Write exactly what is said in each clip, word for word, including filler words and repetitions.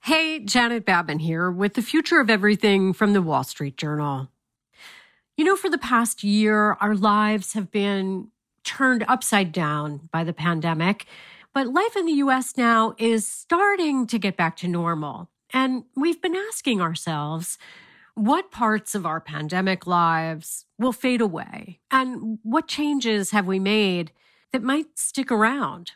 Hey, Janet Babin here with the future of everything from the Wall Street Journal. You know, for the past year, our lives have been turned upside down by the pandemic, but life in the U S now is starting to get back to normal. And we've been asking ourselves, what parts of our pandemic lives will fade away? And what changes have we made that might stick around?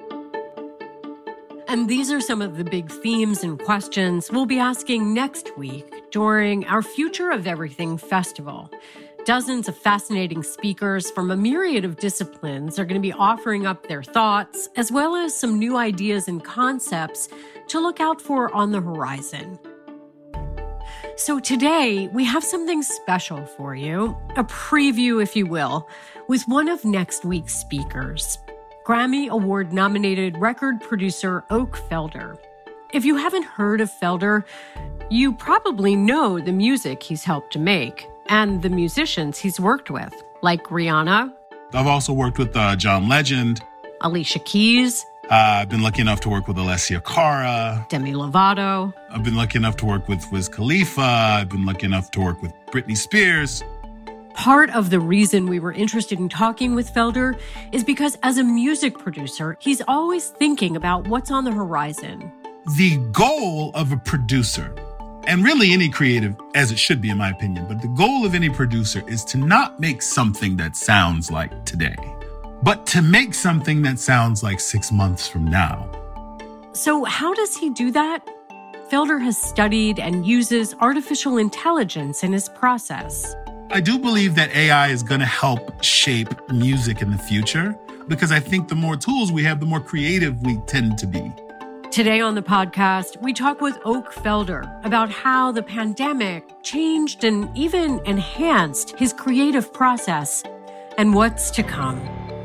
And these are some of the big themes and questions we'll be asking next week during our Future of Everything Festival. Dozens of fascinating speakers from a myriad of disciplines are going to be offering up their thoughts, as well as some new ideas and concepts to look out for on the horizon. So today, we have something special for you, a preview, if you will, with one of next week's speakers, Grammy Award-nominated record producer Oak Felder. If you haven't heard of Felder, you probably know the music he's helped to make and the musicians he's worked with, like Rihanna. I've also worked with uh, John Legend. Alicia Keys. Uh, I've been lucky enough to work with Alessia Cara. Demi Lovato. I've been lucky enough to work with Wiz Khalifa. I've been lucky enough to work with Britney Spears. Part of the reason we were interested in talking with Felder is because as a music producer, he's always thinking about what's on the horizon. The goal of a producer, and really any creative, as it should be in my opinion, but the goal of any producer is to not make something that sounds like today, but to make something that sounds like six months from now. So how does he do that? Felder has studied and uses artificial intelligence in his process. I do believe that A I is going to help shape music in the future because I think the more tools we have, the more creative we tend to be. Today on the podcast, we talk with Oak Felder about how the pandemic changed and even enhanced his creative process and what's to come.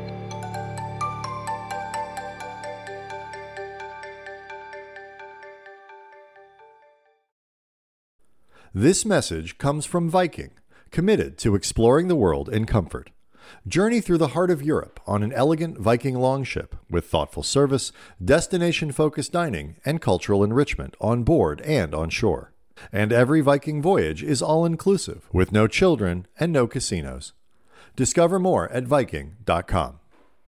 This message comes from Viking, committed to exploring the world in comfort. Journey through the heart of Europe on an elegant Viking longship with thoughtful service, destination-focused dining, and cultural enrichment on board and on shore. And every Viking voyage is all-inclusive, with no children and no casinos. Discover more at Viking dot com.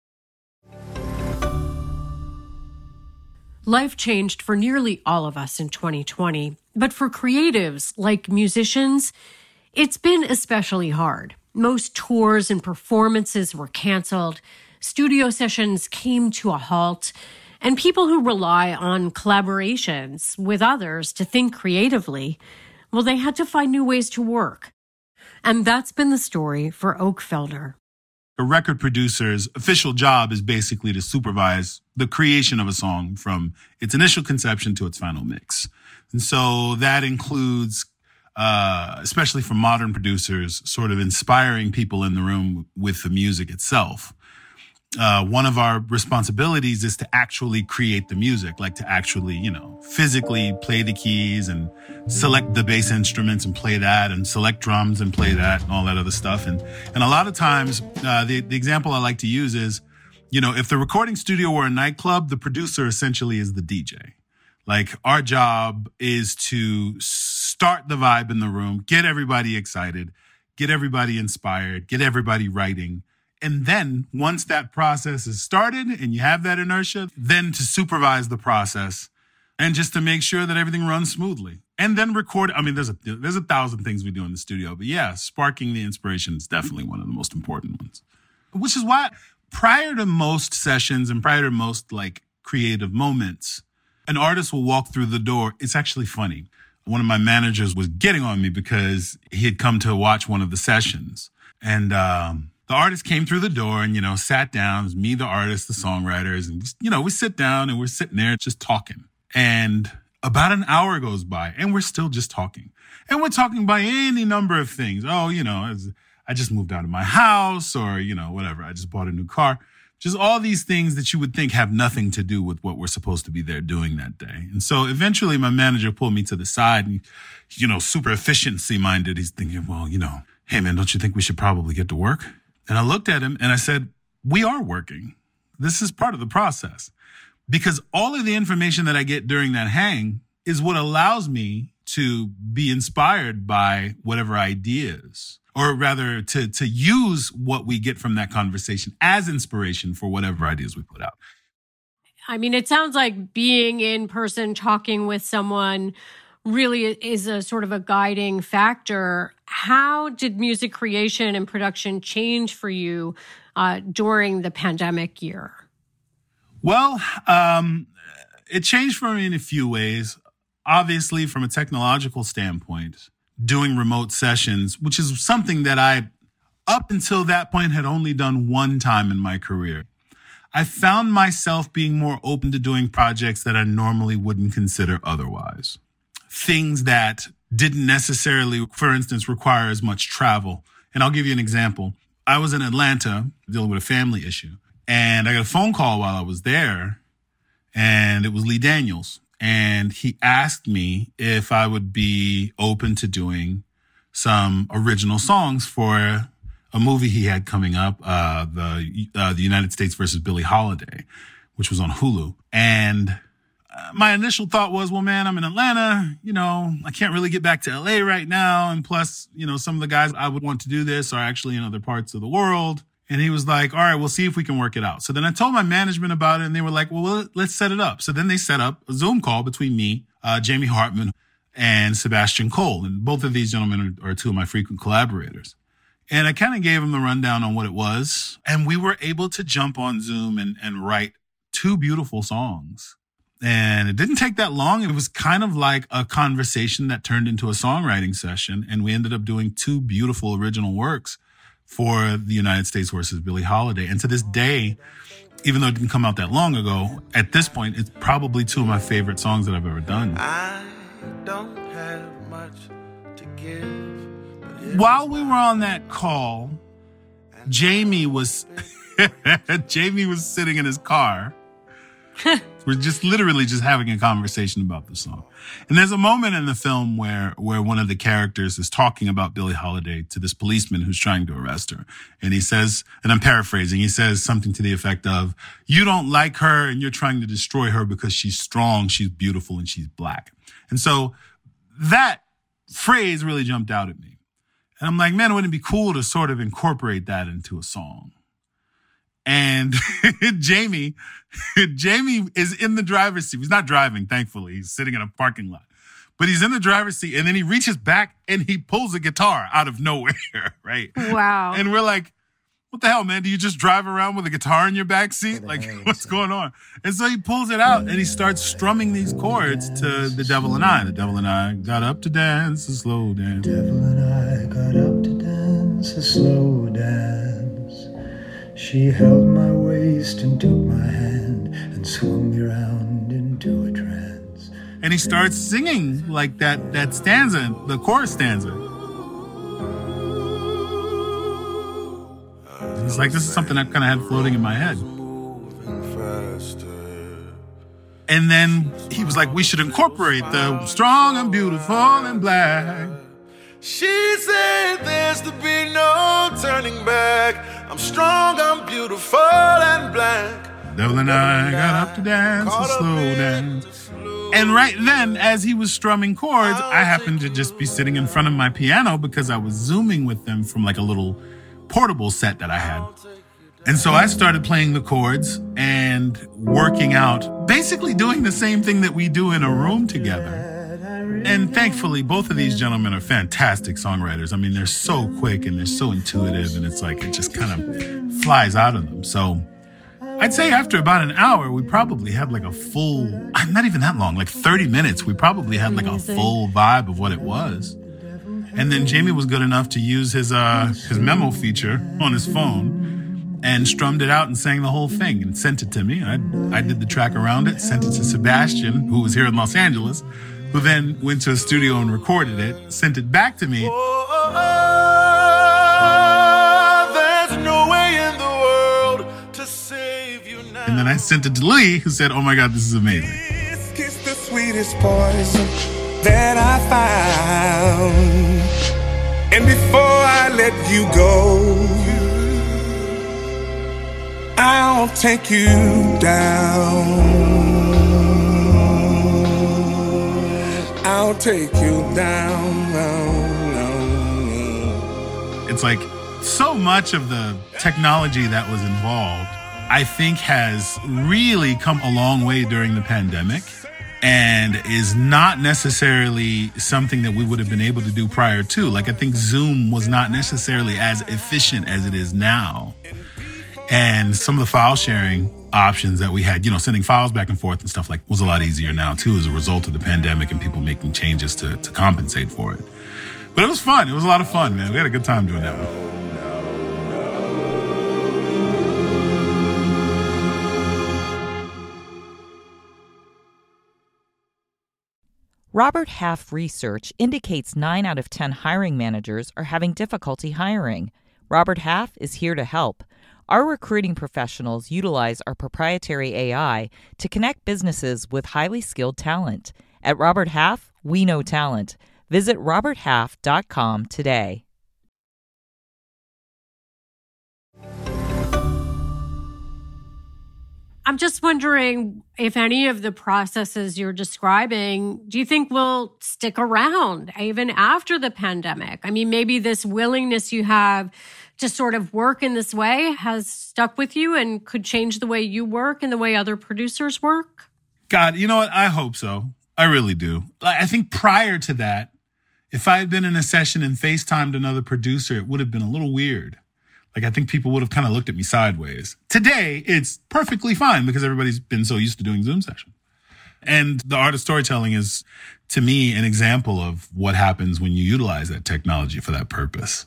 Life changed for nearly all of us in twenty twenty, but for creatives like musicians, it's been especially hard. Most tours and performances were canceled, studio sessions came to a halt, and people who rely on collaborations with others to think creatively, well, they had to find new ways to work. And that's been the story for Oak Felder. A record producer's official job is basically to supervise the creation of a song from its initial conception to its final mix. And so that includes Uh, especially for modern producers, sort of inspiring people in the room with the music itself. Uh, one of our responsibilities is to actually create the music, like to actually, you know, physically play the keys and select the bass instruments and play that and select drums and play that and all that other stuff. And, and a lot of times, uh, the, the example I like to use is, you know, if the recording studio were a nightclub, the producer essentially is the D J. Like, our job is to start the vibe in the room, get everybody excited, get everybody inspired, get everybody writing. And then once that process is started and you have that inertia, then to supervise the process and just to make sure that everything runs smoothly. And then record. I mean, there's a, there's a thousand things we do in the studio, but yeah, sparking the inspiration is definitely one of the most important ones. Which is why prior to most sessions and prior to most like creative moments, an artist will walk through the door. It's actually funny. One of my managers was getting on me because he had come to watch one of the sessions. And um, the artist came through the door and, you know, sat down. It was me, the artist, the songwriters. And, you know, we sit down and we're sitting there just talking. And about an hour goes by and we're still just talking. And we're talking by any number of things. Oh, you know, I just moved out of my house or, you know, whatever. I just bought a new car. Just all these things that you would think have nothing to do with what we're supposed to be there doing that day. And so eventually my manager pulled me to the side and, you know, super efficiency minded. He's thinking, well, you know, hey man, don't you think we should probably get to work? And I looked at him and I said, we are working. This is part of the process because all of the information that I get during that hang is what allows me to be inspired by whatever ideas, or rather to, to use what we get from that conversation as inspiration for whatever ideas we put out. I mean, it sounds like being in person, talking with someone really is a sort of a guiding factor. How did music creation and production change for you uh, during the pandemic year? Well, um, it changed for me in a few ways. Obviously, from a technological standpoint, doing remote sessions, which is something that I, up until that point, had only done one time in my career. I found myself being more open to doing projects that I normally wouldn't consider otherwise. Things that didn't necessarily, for instance, require as much travel. And I'll give you an example. I was in Atlanta dealing with a family issue, and I got a phone call while I was there, and it was Lee Daniels. And he asked me if I would be open to doing some original songs for a movie he had coming up, uh, the uh, the United States versus Billie Holiday, which was on Hulu. And uh, my initial thought was, well, man, I'm in Atlanta. You know, I can't really get back to L A right now. And plus, you know, some of the guys I would want to do this are actually in other parts of the world. And he was like, all right, we'll see if we can work it out. So then I told my management about it, and they were like, well, let's set it up. So then they set up a Zoom call between me, uh, Jamie Hartman, and Sebastian Cole. And both of these gentlemen are, are two of my frequent collaborators. And I kind of gave them the rundown on what it was. And we were able to jump on Zoom and, and write two beautiful songs. And it didn't take that long. It was kind of like a conversation that turned into a songwriting session. And we ended up doing two beautiful original works for the United States versus Billie Holiday. And to this day, even though it didn't come out that long ago, at this point, it's probably two of my favorite songs that I've ever done. I don't have much to give. While we were on that call, Jamie was Jamie was sitting in his car. We're just literally just having a conversation about the song. And there's a moment in the film where, where one of the characters is talking about Billie Holiday to this policeman who's trying to arrest her. And he says, and I'm paraphrasing, he says something to the effect of, you don't like her and you're trying to destroy her because she's strong, she's beautiful, and she's black. And so that phrase really jumped out at me. And I'm like, man, wouldn't it be cool to sort of incorporate that into a song? And Jamie, Jamie is in the driver's seat. He's not driving, thankfully. He's sitting in a parking lot. But he's in the driver's seat, and then he reaches back, and he pulls a guitar out of nowhere, right? Wow. And we're like, what the hell, man? Do you just drive around with a guitar in your back seat? Like, what's going on? And so he pulls it out, and he starts strumming these chords to The Devil and I. The Devil and I got up to dance a slow dance. The devil and I got up to dance a slow dance. She held my waist and took my hand and swung me around into a trance. And he starts singing like that, that stanza, the chorus stanza. He's like, this is something I kind of had floating in my head. And then he was like, we should incorporate the strong and beautiful and black. She said there's to be no turning back. I'm strong, I'm beautiful and black. Devil and I got up to dance a slow dance. And right then, as he was strumming chords, I happened to just be sitting in front of my piano because I was Zooming with them from like a little portable set that I had. And so I started playing the chords and working out, basically doing the same thing that we do in a room together. And thankfully, both of these gentlemen are fantastic songwriters. I mean, they're so quick and they're so intuitive, and it's like it just kind of flies out of them. So I'd say after about an hour, we probably had like a full, not even that long, like thirty minutes. We probably had like a full vibe of what it was. And then Jamie was good enough to use his uh, his memo feature on his phone and strummed it out and sang the whole thing and sent it to me. I, I did the track around it, sent it to Sebastian, who was here in Los Angeles, who then went to a studio and recorded it, sent it back to me. Oh, oh, oh, there's no way in the world to save you now. And then I sent it to Lee, who said, oh my God, this is amazing. Kiss, kiss the sweetest poison that I found. And before I let you go, I'll take you down. I'll take you down, down, down. It's like so much of the technology that was involved, I think, has really come a long way during the pandemic and is not necessarily something that we would have been able to do prior to. Like, I think Zoom was not necessarily as efficient as it is now. And some of the file sharing options that we had, you know, sending files back and forth and stuff like was a lot easier now too as a result of the pandemic and people making changes to, to compensate for it. But it was fun. It was a lot of fun, man. We had a good time doing that one. Robert Half research indicates nine out of ten hiring managers are having difficulty hiring. Robert Half is here to help. Our recruiting professionals utilize our proprietary A I to connect businesses with highly skilled talent. At Robert Half, we know talent. Visit robert half dot com today. I'm just wondering if any of the processes you're describing, do you think will stick around even after the pandemic? I mean, maybe this willingness you have to sort of work in this way has stuck with you and could change the way you work and the way other producers work? God, you know what? I hope so. I really do. I think prior to that, if I had been in a session and FaceTimed another producer, it would have been a little weird. Like, I think people would have kind of looked at me sideways. Today, it's perfectly fine because everybody's been so used to doing Zoom sessions. And the art of storytelling is, to me, an example of what happens when you utilize that technology for that purpose.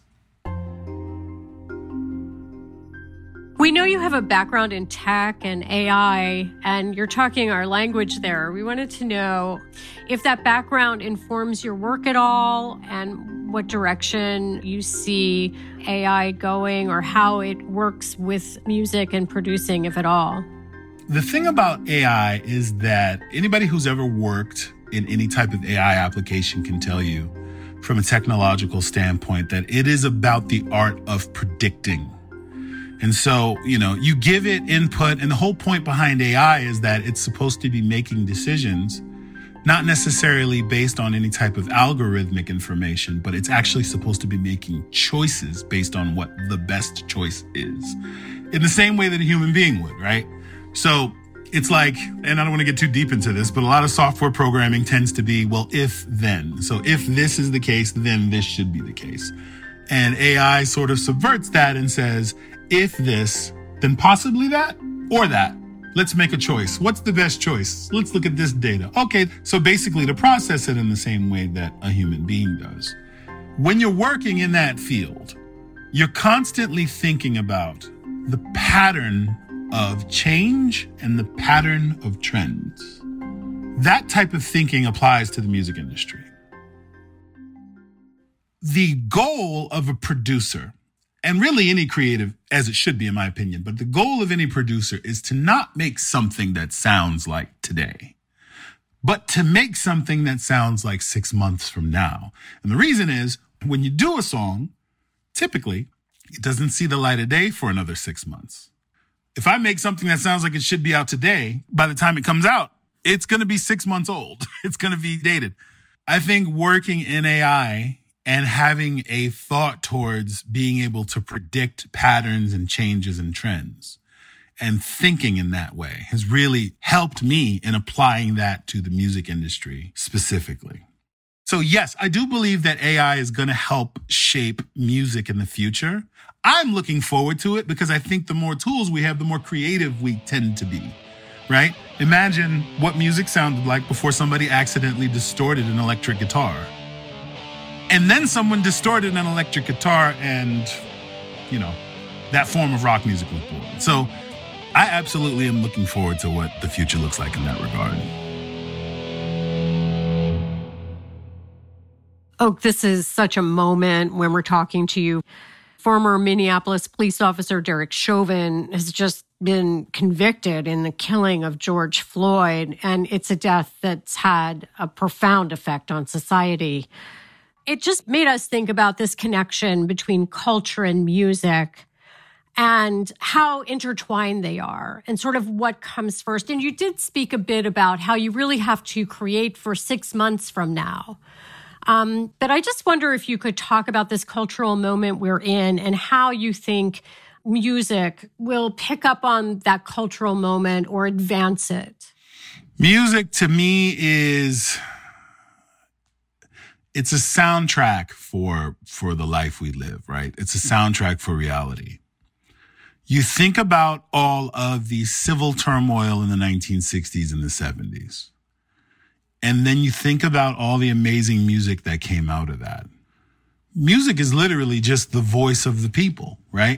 We know you have a background in tech and A I, and you're talking our language there. We wanted to know if that background informs your work at all and what direction you see A I going or how it works with music and producing, if at all. The thing about A I is that anybody who's ever worked in any type of A I application can tell you from a technological standpoint that it is about the art of predicting. And so, you know, you give it input, and the whole point behind A I is that it's supposed to be making decisions, not necessarily based on any type of algorithmic information, but it's actually supposed to be making choices based on what the best choice is, in the same way that a human being would, right? So it's like, and I don't want to get too deep into this, but a lot of software programming tends to be, well, if then. So if this is the case, then this should be the case. And A I sort of subverts that and says, if this, then possibly that or that. Let's make a choice. What's the best choice? Let's look at this data. Okay, so basically to process it in the same way that a human being does. When you're working in that field, you're constantly thinking about the pattern of change and the pattern of trends. That type of thinking applies to the music industry. The goal of a producer, and really any creative, as it should be in my opinion, but the goal of any producer is to not make something that sounds like today, but to make something that sounds like six months from now. And the reason is, when you do a song, typically, it doesn't see the light of day for another six months. If I make something that sounds like it should be out today, by the time it comes out, it's going to be six months old. It's going to be dated. I think working in A I and having a thought towards being able to predict patterns and changes and trends and thinking in that way has really helped me in applying that to the music industry specifically. So yes, I do believe that A I is going to help shape music in the future. I'm looking forward to it because I think the more tools we have, the more creative we tend to be, right? Imagine what music sounded like before somebody accidentally distorted an electric guitar. And then someone distorted an electric guitar and, you know, that form of rock music was born. So I absolutely am looking forward to what the future looks like in that regard. Oh, this is such a moment when we're talking to you. Former Minneapolis police officer Derek Chauvin has just been convicted in the killing of George Floyd, and it's a death that's had a profound effect on society. It just made us think about this connection between culture and music and how intertwined they are and sort of what comes first. And you did speak a bit about how you really have to create for six months from now. Um, but I just wonder if you could talk about this cultural moment we're in and how you think music will pick up on that cultural moment or advance it. Music to me is, it's a soundtrack for, for the life we live, right? It's a soundtrack for reality. You think about all of the civil turmoil in the nineteen sixties and the seventies. And then you think about all the amazing music that came out of that. Music is literally just the voice of the people, right?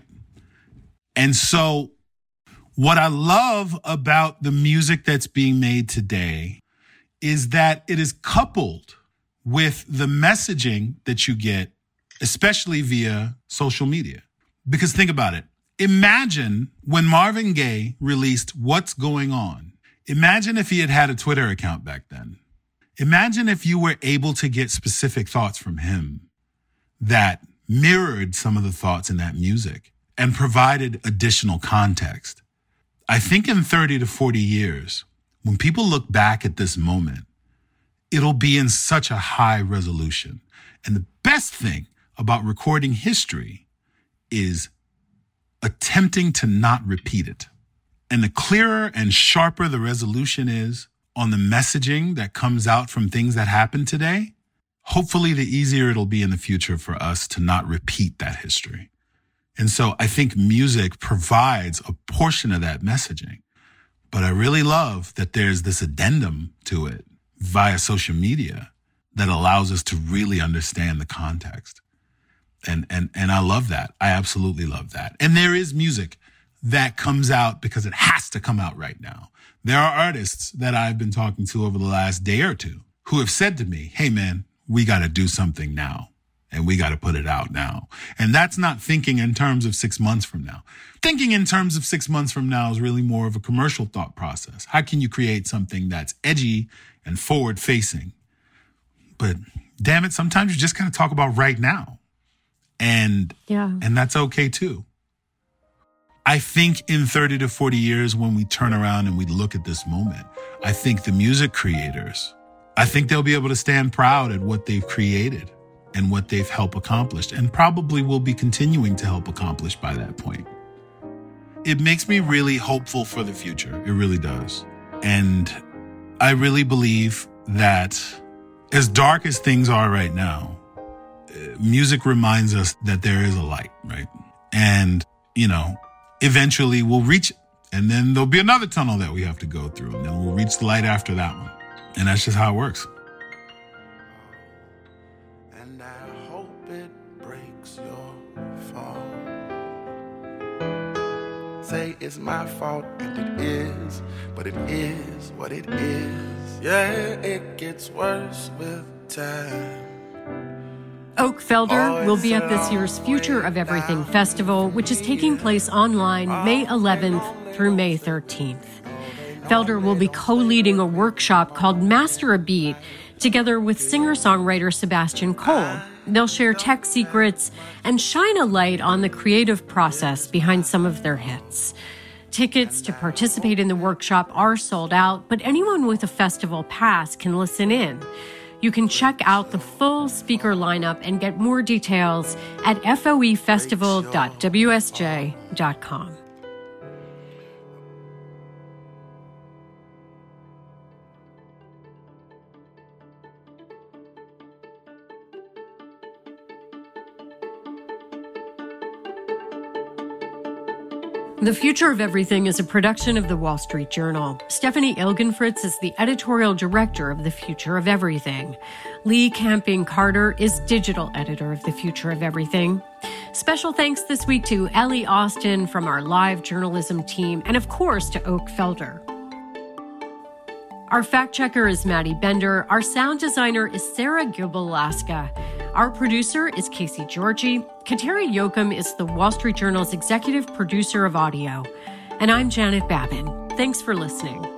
And so what I love about the music that's being made today is that it is coupled with the messaging that you get, especially via social media. Because think about it. Imagine when Marvin Gaye released What's Going On. Imagine if he had had a Twitter account back then. Imagine if you were able to get specific thoughts from him that mirrored some of the thoughts in that music and provided additional context. I think in thirty to forty years, when people look back at this moment, it'll be in such a high resolution. And the best thing about recording history is attempting to not repeat it. And the clearer and sharper the resolution is on the messaging that comes out from things that happen today, hopefully the easier it'll be in the future for us to not repeat that history. And so I think music provides a portion of that messaging. But I really love that there's this addendum to it via social media that allows us to really understand the context. And, and, and I love that. I absolutely love that. And there is music that comes out because it has to come out right now. There are artists that I've been talking to over the last day or two who have said to me, hey man, we got to do something now and we got to put it out now. And that's not thinking in terms of six months from now. Thinking in terms of six months from now is really more of a commercial thought process. How can you create something that's edgy and forward facing? But damn it, sometimes you just kind of talk about right now. And, yeah. and that's okay too. I think in thirty to forty years, when we turn around and we look at this moment, I think the music creators, I think they'll be able to stand proud at what they've created and what they've helped accomplish, and probably will be continuing to help accomplish by that point. It makes me really hopeful for the future. It really does. And I really believe that as dark as things are right now, music reminds us that there is a light, right? And, you know, eventually we'll reach it. And then there'll be another tunnel that we have to go through. And then we'll reach the light after that one. And that's just how it works. And I hope it breaks your fall. Say it's my fault, and it is, but it is what it is. Yeah, it gets worse with time. Oak Felder will be at this year's Future of Everything Festival, which is taking place online May eleventh through May thirteenth. Felder will be co-leading a workshop called Master a Beat, together with singer-songwriter Sebastian Cole. They'll share tech secrets and shine a light on the creative process behind some of their hits. Tickets to participate in the workshop are sold out, but anyone with a festival pass can listen in. You can check out the full speaker lineup and get more details at f o e festival dot w s j dot com. The Future of Everything is a production of The Wall Street Journal. Stephanie Ilgenfritz is the editorial director of The Future of Everything. Lee Camping-Carter is digital editor of The Future of Everything. Special thanks this week to Ellie Austin from our live journalism team, and of course to Oak Felder. Our fact checker is Maddie Bender. Our sound designer is Sarah Gilbalaska. Our producer is Casey Georgie. Kateri Yoakum is the Wall Street Journal's executive producer of audio. And I'm Janet Babin. Thanks for listening.